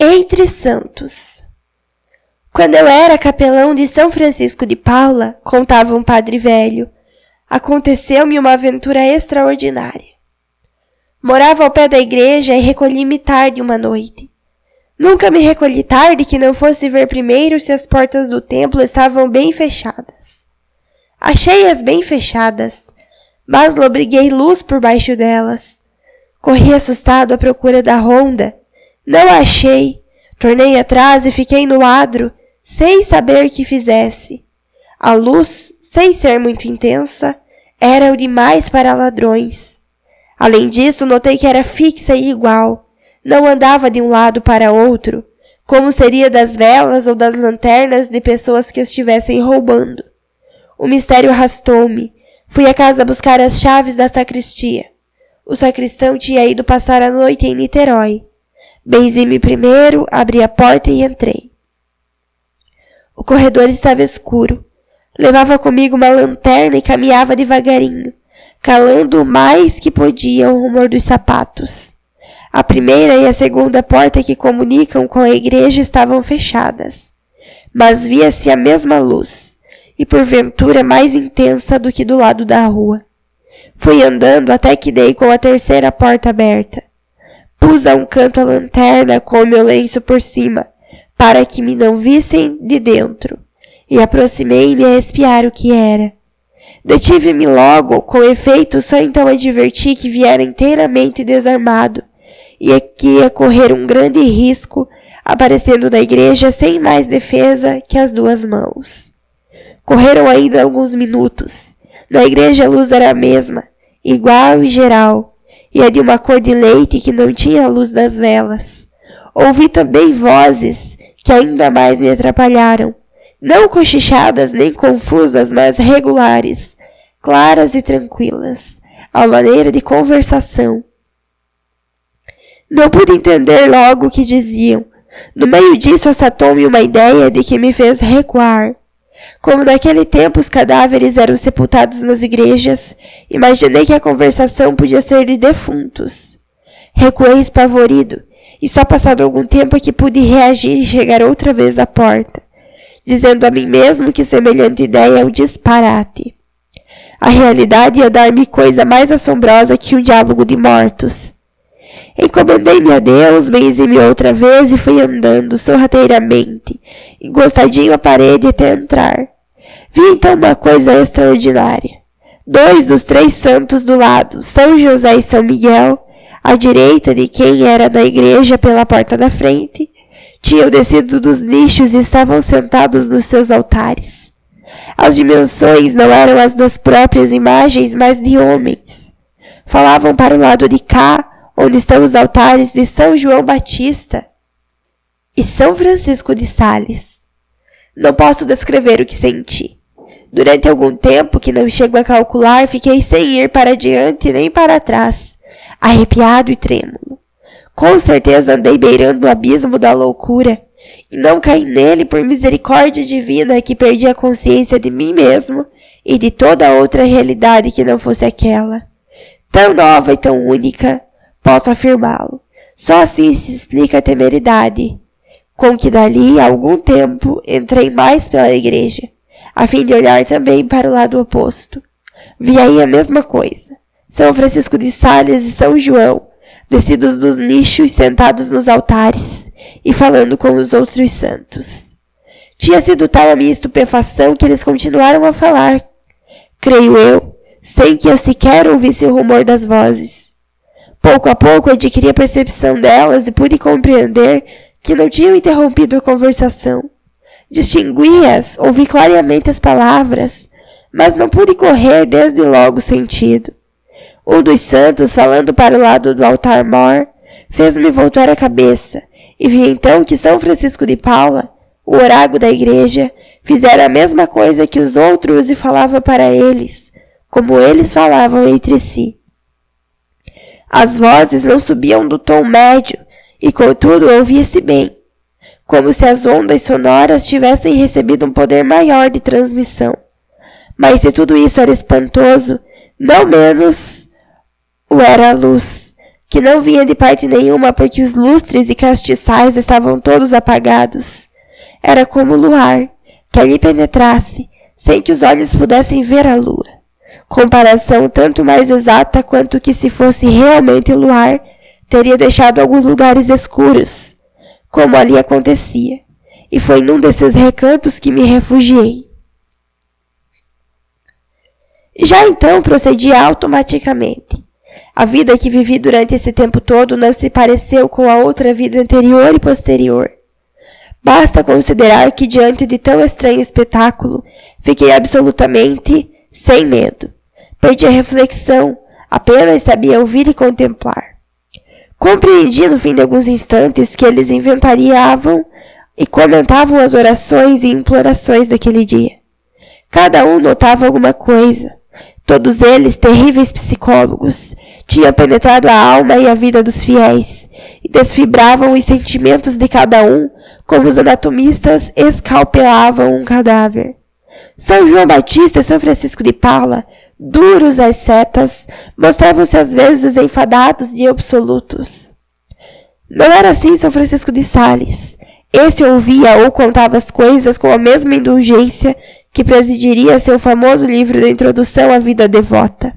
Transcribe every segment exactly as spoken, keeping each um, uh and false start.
Entre santos. Quando eu era capelão de São Francisco de Paula, contava um padre velho, aconteceu-me uma aventura extraordinária. Morava ao pé da igreja e recolhi-me tarde uma noite. Nunca me recolhi tarde que não fosse ver primeiro se as portas do templo estavam bem fechadas. Achei-as bem fechadas, mas lobriguei luz por baixo delas. Corri assustado à procura da ronda. Não a achei. Tornei atrás e fiquei no adro, sem saber que fizesse. A luz, sem ser muito intensa, era o demais para ladrões. Além disso, notei que era fixa e igual. Não andava de um lado para outro, como seria das velas ou das lanternas de pessoas que estivessem roubando. O mistério arrastou-me. Fui à casa buscar as chaves da sacristia. O sacristão tinha ido passar a noite em Niterói. Benzei-me primeiro, abri a porta e entrei. O corredor estava escuro. Levava comigo uma lanterna e caminhava devagarinho, calando o mais que podia o rumor dos sapatos. A primeira e a segunda porta que comunicam com a igreja estavam fechadas, mas via-se a mesma luz, e porventura mais intensa do que do lado da rua. Fui andando até que dei com a terceira porta aberta. Pus a um canto a lanterna com o meu lenço por cima, para que me não vissem de dentro, e aproximei-me a espiar o que era. Detive-me logo, com efeito só então adverti que viera inteiramente desarmado, e que ia correr um grande risco, aparecendo na igreja sem mais defesa que as duas mãos. Correram ainda alguns minutos. Na igreja a luz era a mesma, igual e geral, e a de uma cor de leite que não tinha a luz das velas. Ouvi também vozes que ainda mais me atrapalharam, não cochichadas nem confusas, mas regulares, claras e tranquilas, à maneira de conversação. Não pude entender logo o que diziam. No meio disso assaltou-me uma ideia de que me fez recuar. Como naquele tempo os cadáveres eram sepultados nas igrejas, imaginei que a conversação podia ser de defuntos. Recuei espavorido, e só passado algum tempo é que pude reagir e chegar outra vez à porta, dizendo a mim mesmo que semelhante ideia é um disparate. A realidade ia dar-me coisa mais assombrosa que um diálogo de mortos. Encomendei-me a Deus, benzi-me outra vez e fui andando sorrateiramente, encostadinho à parede até entrar. Vi então uma coisa extraordinária. Dois dos três santos do lado, São José e São Miguel, à direita de quem era da igreja pela porta da frente, tinham descido dos nichos e estavam sentados nos seus altares. As dimensões não eram as das próprias imagens, mas de homens. Falavam para o lado de cá, onde estão os altares de São João Batista e São Francisco de Sales. Não posso descrever o que senti. Durante algum tempo, que não chego a calcular, fiquei sem ir para diante nem para trás, arrepiado e trêmulo. Com certeza andei beirando o abismo da loucura, e não caí nele por misericórdia divina que perdi a consciência de mim mesmo e de toda outra realidade que não fosse aquela. Tão nova e tão única, posso afirmá-lo. Só assim se explica a temeridade com que dali a algum tempo entrei mais pela igreja, a fim de olhar também para o lado oposto. Vi aí a mesma coisa. São Francisco de Sales e São João, descidos dos nichos, sentados nos altares e falando com os outros santos. Tinha sido tal a minha estupefação que eles continuaram a falar, creio eu, sem que eu sequer ouvisse o rumor das vozes. Pouco a pouco adquiri a percepção delas e pude compreender que não tinham interrompido a conversação. Distingui-as, ouvi claramente as palavras, mas não pude correr desde logo o sentido. Um dos santos, falando para o lado do altar-mor, fez-me voltar a cabeça, e vi então que São Francisco de Paula, o oráculo da igreja, fizera a mesma coisa que os outros e falava para eles, como eles falavam entre si. As vozes não subiam do tom médio, e contudo ouvia-se bem, como se as ondas sonoras tivessem recebido um poder maior de transmissão. Mas se tudo isso era espantoso, não menos o era a luz, que não vinha de parte nenhuma porque os lustres e castiçais estavam todos apagados. Era como o luar, que ali penetrasse, sem que os olhos pudessem ver a lua. Comparação tanto mais exata quanto que se fosse realmente luar, teria deixado alguns lugares escuros, como ali acontecia, e foi num desses recantos que me refugiei. Já então procedia automaticamente. A vida que vivi durante esse tempo todo não se pareceu com a outra vida anterior e posterior. Basta considerar que diante de tão estranho espetáculo, fiquei absolutamente sem medo. Perdi a reflexão, apenas sabia ouvir e contemplar. Compreendi no fim de alguns instantes que eles inventariavam e comentavam as orações e implorações daquele dia. Cada um notava alguma coisa. Todos eles, terríveis psicólogos, tinham penetrado a alma e a vida dos fiéis e desfibravam os sentimentos de cada um como os anatomistas escalpelavam um cadáver. São João Batista e São Francisco de Paula, duros às setas, mostravam-se às vezes enfadados e absolutos. Não era assim São Francisco de Sales. Esse ouvia ou contava as coisas com a mesma indulgência que presidiria seu famoso livro de introdução à vida devota.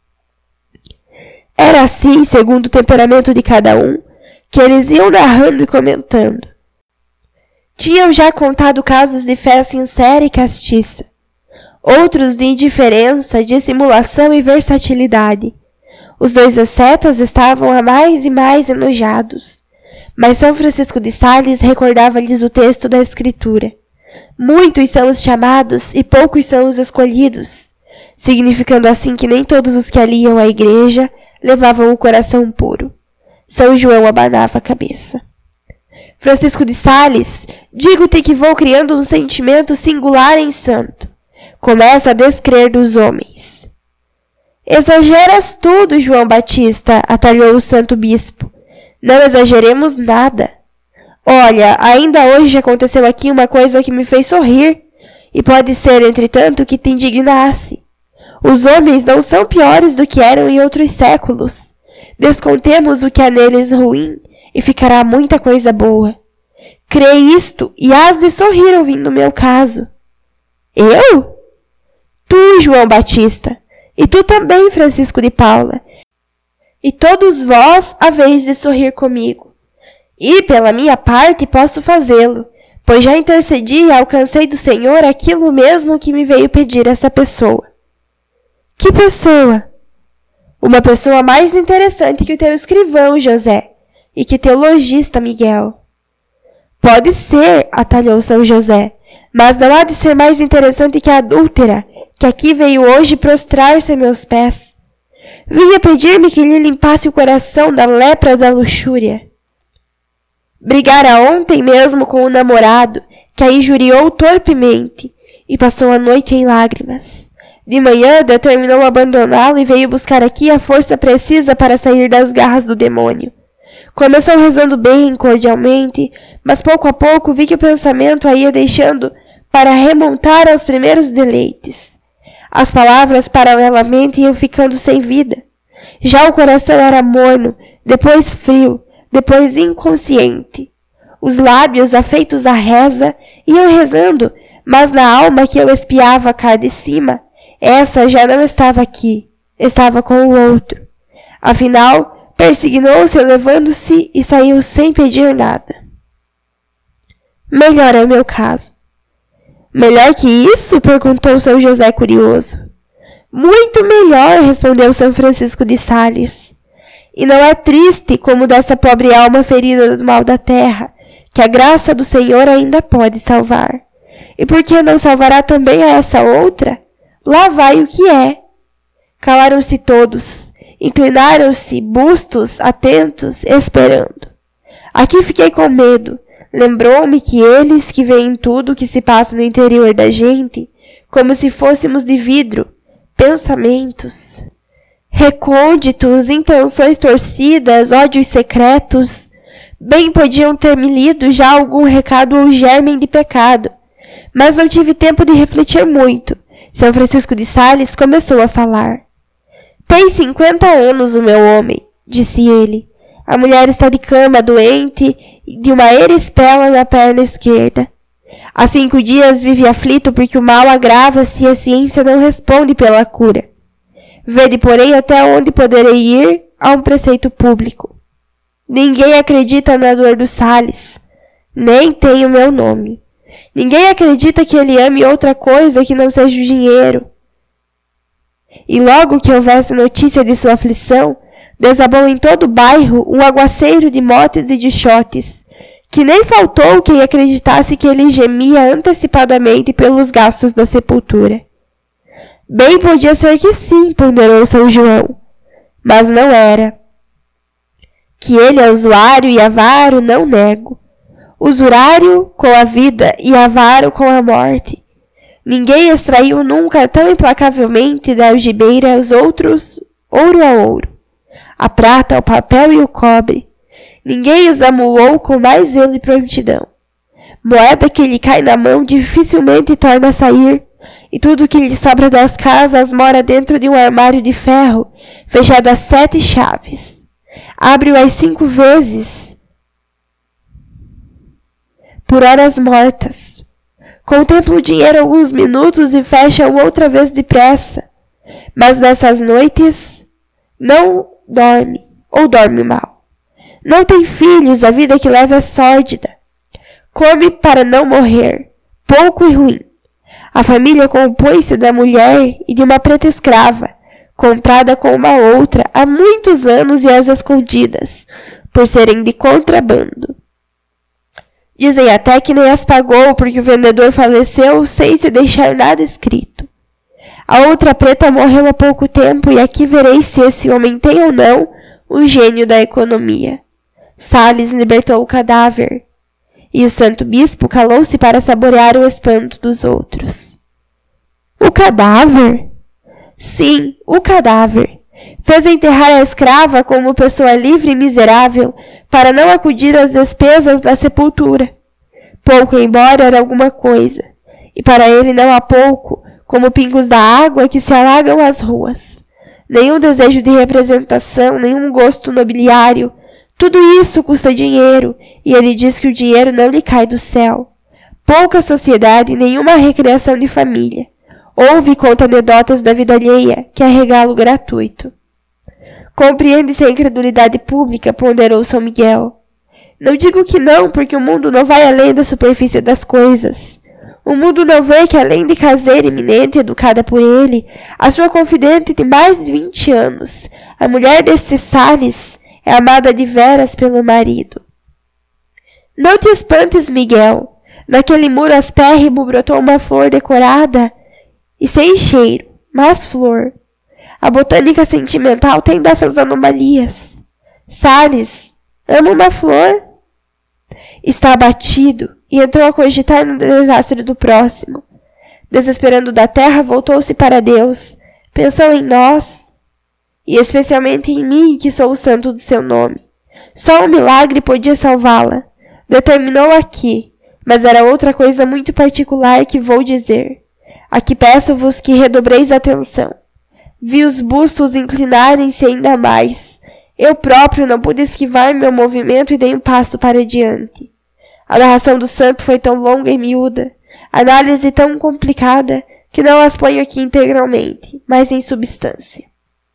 Era assim, segundo o temperamento de cada um, que eles iam narrando e comentando. Tinham já contado casos de fé sincera e castiça, outros de indiferença, dissimulação e versatilidade. Os dois ascetas estavam a mais e mais enojados, mas São Francisco de Sales recordava-lhes o texto da Escritura. Muitos são os chamados e poucos são os escolhidos, significando assim que nem todos os que ali iam à igreja levavam o coração puro. São João abanava a cabeça. Francisco de Sales, digo-te que vou criando um sentimento singular em santo. Começo a descrer dos homens. Exageras tudo, João Batista, atalhou o santo bispo. Não exageremos nada. Olha, ainda hoje aconteceu aqui uma coisa que me fez sorrir, e pode ser, entretanto, que te indignasse. Os homens não são piores do que eram em outros séculos. Descontemos o que há neles ruim, e ficará muita coisa boa. Crê isto, e hás de sorrir ouvindo o meu caso. Eu? Tu, João Batista, e tu também, Francisco de Paula, e todos vós haveis de sorrir comigo. E, pela minha parte, posso fazê-lo, pois já intercedi e alcancei do Senhor aquilo mesmo que me veio pedir essa pessoa. Que pessoa? Uma pessoa mais interessante que o teu escrivão, José, e que teu logista, Miguel. Pode ser, atalhou São José, mas não há de ser mais interessante que a adúltera, que aqui veio hoje prostrar-se a meus pés. Vinha pedir-me que lhe limpasse o coração da lepra da luxúria. Brigara ontem mesmo com o namorado, que a injuriou torpemente, e passou a noite em lágrimas. De manhã determinou abandoná-lo e veio buscar aqui a força precisa para sair das garras do demônio. Começou rezando bem, cordialmente, mas pouco a pouco vi que o pensamento a ia deixando para remontar aos primeiros deleites. As palavras paralelamente iam ficando sem vida. Já o coração era morno, depois frio, depois inconsciente. Os lábios, afeitos à reza, iam rezando, mas na alma que eu espiava cá de cima, essa já não estava aqui, estava com o outro. Afinal, persignou-se elevando-se e saiu sem pedir nada. Melhor é o meu caso. Melhor que isso? Perguntou São José curioso. Muito melhor, respondeu São Francisco de Sales. E não é triste como dessa pobre alma ferida do mal da terra, que a graça do Senhor ainda pode salvar. E por que não salvará também a essa outra? Lá vai o que é. Calaram-se todos, inclinaram-se, bustos, atentos, esperando. Aqui fiquei com medo. Lembrou-me que eles que veem tudo o que se passa no interior da gente, como se fôssemos de vidro, pensamentos, recônditos, intenções torcidas, ódios secretos, bem podiam ter me lido já algum recado ou germen de pecado, mas não tive tempo de refletir muito. São Francisco de Sales começou a falar. Tem cinquenta anos o meu homem, disse ele. A mulher está de cama, doente, de uma erispela na perna esquerda. Há cinco dias vive aflito porque o mal agrava-se e a ciência não responde pela cura. Vede, porém, até onde poderei ir a um preceito público. Ninguém acredita na dor do Salles, nem tem o meu nome. Ninguém acredita que ele ame outra coisa que não seja o dinheiro. E logo que houvesse notícia de sua aflição, desabou em todo o bairro um aguaceiro de motes e de chotes, que nem faltou quem acreditasse que ele gemia antecipadamente pelos gastos da sepultura. Bem podia ser que sim, ponderou São João, mas não era. Que ele é usuário e avaro, não nego. Usurário com a vida e avaro com a morte. Ninguém extraiu nunca tão implacavelmente da algibeira os outros ouro a ouro, a prata, o papel e o cobre. Ninguém os amulou com mais zelo e prontidão. Moeda que lhe cai na mão dificilmente torna a sair, e tudo que lhe sobra das casas mora dentro de um armário de ferro, fechado a sete chaves. Abre-o às cinco vezes, por horas mortas. Contempla o dinheiro alguns minutos e fecha-o outra vez depressa. Mas nessas noites não dorme, ou dorme mal. Não tem filhos, a vida que leva é sórdida. Come para não morrer, pouco e ruim. A família compõe-se da mulher e de uma preta escrava, comprada com uma outra há muitos anos e às escondidas, por serem de contrabando. Dizem até que nem as pagou porque o vendedor faleceu sem se deixar nada escrito. A outra preta morreu há pouco tempo e aqui vereis se esse homem tem ou não o gênio da economia. Salles libertou o cadáver, e o santo bispo calou-se para saborear o espanto dos outros. O cadáver? Sim, o cadáver. Fez enterrar a escrava como pessoa livre e miserável para não acudir às despesas da sepultura. Pouco embora era alguma coisa, e para ele não há pouco, como pingos da água que se alagam às ruas. Nenhum desejo de representação, nenhum gosto nobiliário. Tudo isso custa dinheiro, e ele diz que o dinheiro não lhe cai do céu. Pouca sociedade e nenhuma recreação de família. Ouve e conta anedotas da vida alheia, que é regalo gratuito. Compreende-se a incredulidade pública, ponderou São Miguel. Não digo que não, porque o mundo não vai além da superfície das coisas. O mundo não vê que, além de caseira eminente educada por ele, a sua confidente de mais de vinte anos, a mulher deste Salles, é amada de veras pelo marido. Não te espantes, Miguel. Naquele muro aspérrimo brotou uma flor decorada e sem cheiro, mas flor. A botânica sentimental tem dessas anomalias. Salles, ama uma flor? Está abatido e entrou a cogitar no desastre do próximo. Desesperando da terra, voltou-se para Deus, pensou em nós, e especialmente em mim, que sou o santo do seu nome. Só um milagre podia salvá-la. Determinou aqui, mas era outra coisa muito particular que vou dizer. Aqui peço-vos que redobreis atenção. Vi os bustos inclinarem-se ainda mais. Eu próprio não pude esquivar meu movimento e dei um passo para diante. A narração do santo foi tão longa e miúda, a análise tão complicada, que não as ponho aqui integralmente, mas em substância.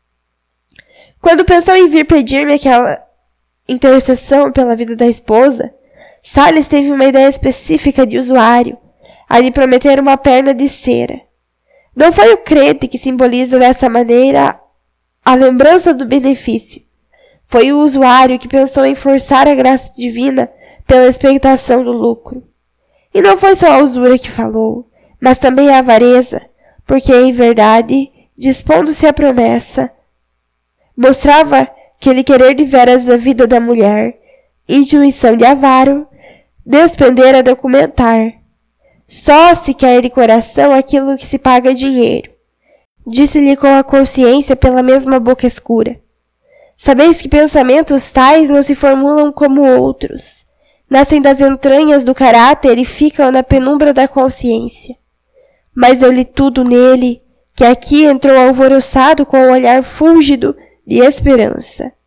Quando pensou em vir pedir-me aquela intercessão pela vida da esposa, Salles teve uma ideia específica de usuário, a lhe prometer uma perna de cera. Não foi o crente que simboliza dessa maneira a lembrança do benefício. Foi o usuário que pensou em forçar a graça divina pela expectação do lucro. E não foi só a usura que falou, mas também a avareza, porque, em verdade, dispondo-se à promessa, mostrava que ele querer de veras da vida da mulher, intuição de avaro, despender a documentar. Só se quer de coração aquilo que se paga dinheiro. Disse-lhe com a consciência pela mesma boca escura. Sabeis que pensamentos tais não se formulam como outros. Nascem das entranhas do caráter e ficam na penumbra da consciência. Mas eu li tudo nele, que aqui entrou alvoroçado com o olhar fúlgido de esperança.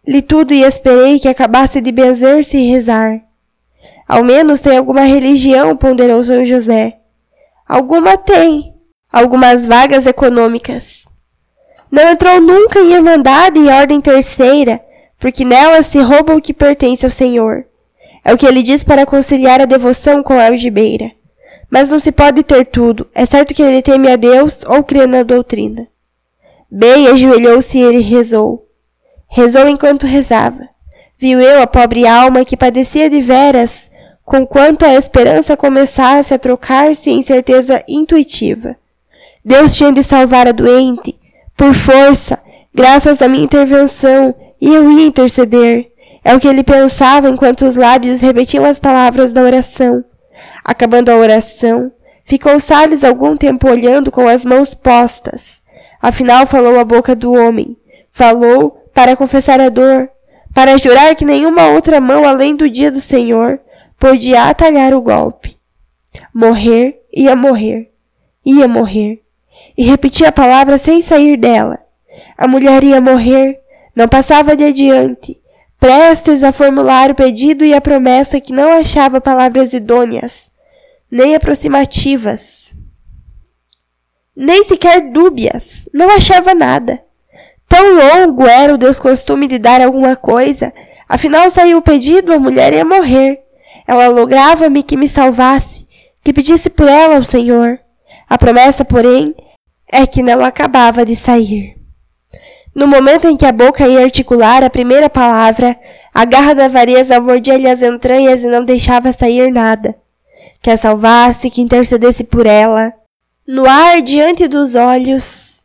Li tudo e esperei que acabasse de benzer-se e rezar. Ao menos tem alguma religião, ponderou São José. Alguma tem. Algumas vagas econômicas. Não entrou nunca em irmandade e ordem terceira, porque nela se rouba o que pertence ao Senhor. É o que ele diz para conciliar a devoção com a algibeira. Mas não se pode ter tudo. É certo que ele teme a Deus ou crê na doutrina. Bem, ajoelhou-se e ele rezou. Rezou enquanto rezava. Viu eu a pobre alma que padecia de veras, conquanto a esperança começasse a trocar-se em certeza intuitiva. Deus tinha de salvar a doente, por força, graças à minha intervenção, e eu ia interceder. É o que ele pensava enquanto os lábios repetiam as palavras da oração. Acabando a oração, ficou Salles algum tempo olhando com as mãos postas. Afinal falou a boca do homem. Falou para confessar a dor, para jurar que nenhuma outra mão além do dia do Senhor podia atalhar o golpe. Morrer, ia morrer, ia morrer. E repetia a palavra sem sair dela. A mulher ia morrer, não passava de adiante, prestes a formular o pedido e a promessa que não achava palavras idôneas, nem aproximativas, nem sequer dúbias, não achava nada. Tão longo era o descostume de dar alguma coisa, afinal saiu o pedido, a mulher ia morrer. Ela lograva-me que me salvasse, que pedisse por ela ao Senhor. A promessa, porém, é que não acabava de sair. No momento em que a boca ia articular a primeira palavra, a garra da avareza mordia-lhe as entranhas e não deixava sair nada. Que a salvasse, que intercedesse por ela. No ar diante dos olhos,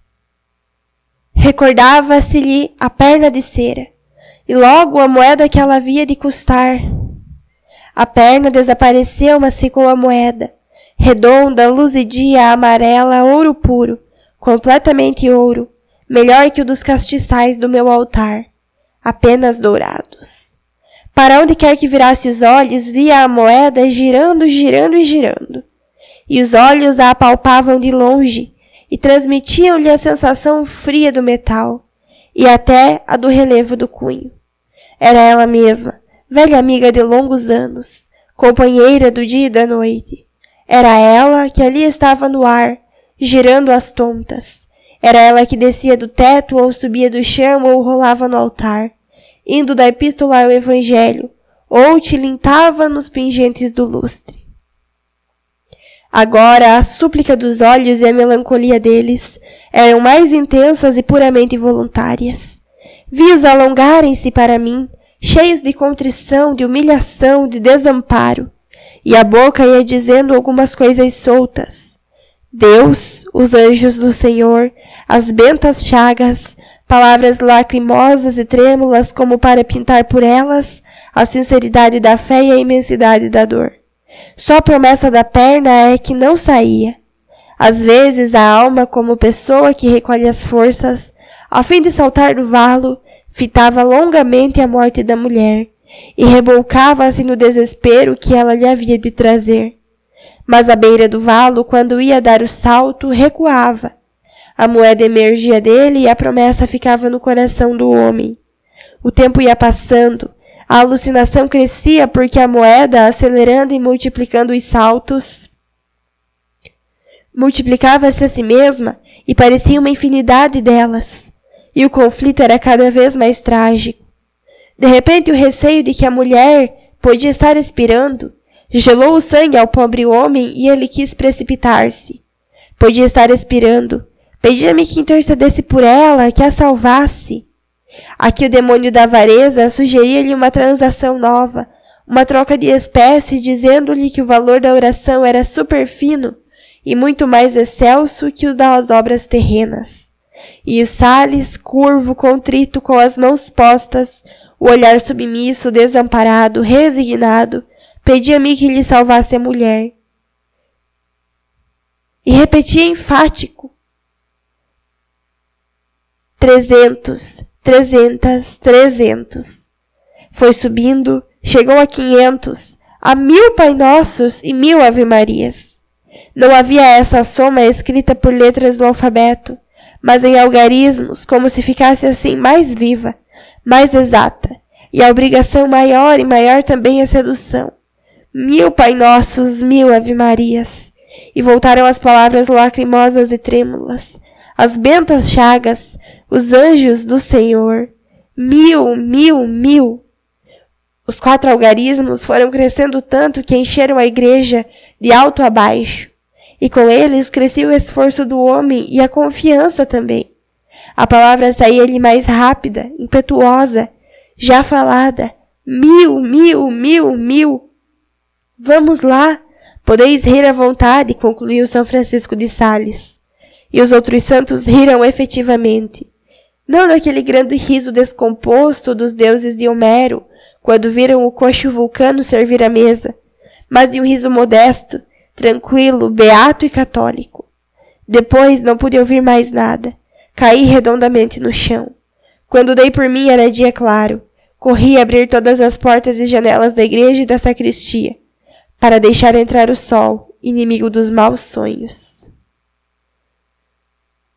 recordava-se-lhe a perna de cera, e logo a moeda que ela havia de custar. A perna desapareceu, mas ficou a moeda, redonda, luzidia, amarela, ouro puro, completamente ouro, melhor que o dos castiçais do meu altar, apenas dourados. Para onde quer que virasse os olhos, via a moeda girando, girando e girando. E os olhos a apalpavam de longe, e transmitiam-lhe a sensação fria do metal, e até a do relevo do cunho. Era ela mesma, velha amiga de longos anos, companheira do dia e da noite. Era ela que ali estava no ar, girando às tontas. Era ela que descia do teto ou subia do chão ou rolava no altar, indo da epístola ao evangelho, ou tilintava nos pingentes do lustre. Agora a súplica dos olhos e a melancolia deles eram mais intensas e puramente voluntárias. Vi-os alongarem-se para mim, cheios de contrição, de humilhação, de desamparo, e a boca ia dizendo algumas coisas soltas. Deus, os anjos do Senhor, as bentas chagas, palavras lacrimosas e trêmulas como para pintar por elas a sinceridade da fé e a imensidade da dor. Só a promessa da perna é que não saía. Às vezes a alma, como pessoa que recolhe as forças, a fim de saltar do valo, fitava longamente a morte da mulher, e rebolcava-se no desespero que ela lhe havia de trazer. Mas à beira do valo, quando ia dar o salto, recuava. A moeda emergia dele e a promessa ficava no coração do homem. O tempo ia passando, a alucinação crescia porque a moeda, acelerando e multiplicando os saltos, multiplicava-se a si mesma e parecia uma infinidade delas. E o conflito era cada vez mais trágico. De repente, o receio de que a mulher podia estar expirando gelou o sangue ao pobre homem e ele quis precipitar-se. Podia estar expirando. Pedia-me que intercedesse por ela, que a salvasse. Aqui o demônio da avareza sugeria-lhe uma transação nova, uma troca de espécie, dizendo-lhe que o valor da oração era superfino e muito mais excelso que o das obras terrenas. E o Salles, curvo, contrito, com as mãos postas, o olhar submisso, desamparado, resignado, pedia-me que lhe salvasse a mulher. E repetia enfático: trezentos, trezentas, trezentos. Foi subindo, chegou a quinhentos, a mil Pai Nossos e mil Ave Marias. Não havia essa soma escrita por letras do alfabeto, mas em algarismos, como se ficasse assim mais viva, mais exata, e a obrigação maior e maior também a sedução. Mil Pai Nossos, mil Ave Marias. E voltaram as palavras lacrimosas e trêmulas, as bentas chagas, os anjos do Senhor. Mil, mil, mil. Os quatro algarismos foram crescendo tanto que encheram a igreja de alto a baixo. E com eles crescia o esforço do homem e a confiança também. A palavra saía-lhe mais rápida, impetuosa, já falada. Mil, mil, mil, mil. Vamos lá, podeis rir à vontade, concluiu São Francisco de Sales. E os outros santos riram efetivamente. Não daquele grande riso descomposto dos deuses de Homero, quando viram o coxo Vulcano servir a mesa, mas de um riso modesto, tranquilo, beato e católico. Depois não pude ouvir mais nada. Caí redondamente no chão. Quando dei por mim era dia claro. Corri a abrir todas as portas e janelas da igreja e da sacristia, para deixar entrar o sol, inimigo dos maus sonhos.